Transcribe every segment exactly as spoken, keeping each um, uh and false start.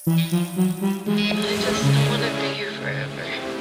I just don't wanna be here forever.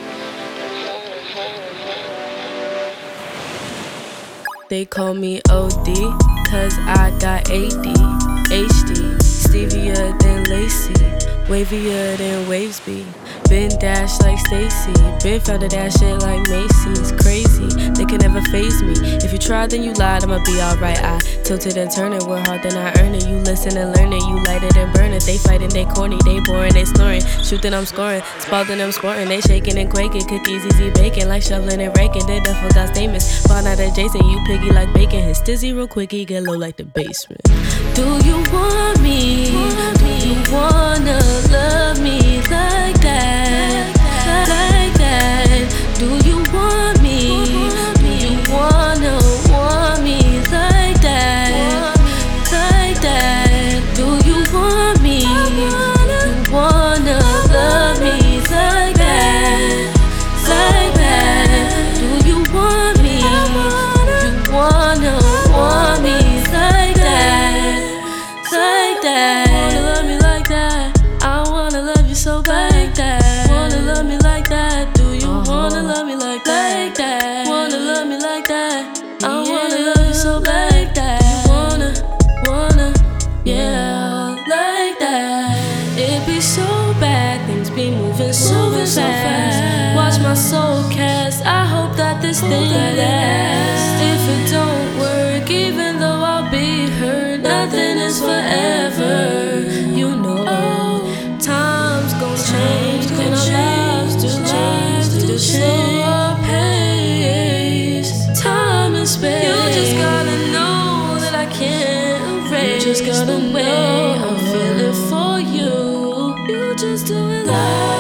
They call me O D, cause I got A D, H D, Stevia than Lacey, wavier than waves be. Been dashed like Stacy, been found to that shit like Macy's. Crazy, they can never phase me. If you try, then you lied, I'ma be alright. I tilted and turn it, work hard, then I earn it. You listen and learn it, you light it and burn it. They fighting, they corny, they boring, they snoring. Shooting, I'm scoring, spalding, I'm sporting. They shaking and quaking, cookies easy baking, like shoveling and raking. They done forgot statements, found out adjacent. You piggy like bacon, hit stizzy real quick, he get low like the basement. Do you want me? Do you wanna love me like that? Like that? Do you want me? Do you wanna want me like that? Like that? Do you want me? Do you wanna love me like that? Like that? Do you want me? Do you wanna want me like that? Like that? Wanna love me like that? I wanna love you so bad. Like that? Wanna love me like that? Do you wanna love me like that? Like that? Wanna love me like that? I wanna love you so bad. Like that? You wanna, wanna, yeah, like that. It be so bad, things be moving so fast. Watch my soul cast. I hope that this thing lasts. If it don't work, even though I'll be hurt, nothing is forever. You know, times gon' change, and our lives do change to slower pace. Time and space. You just gotta know that I can't erase. You just gotta know I'm feeling for you. You just do it like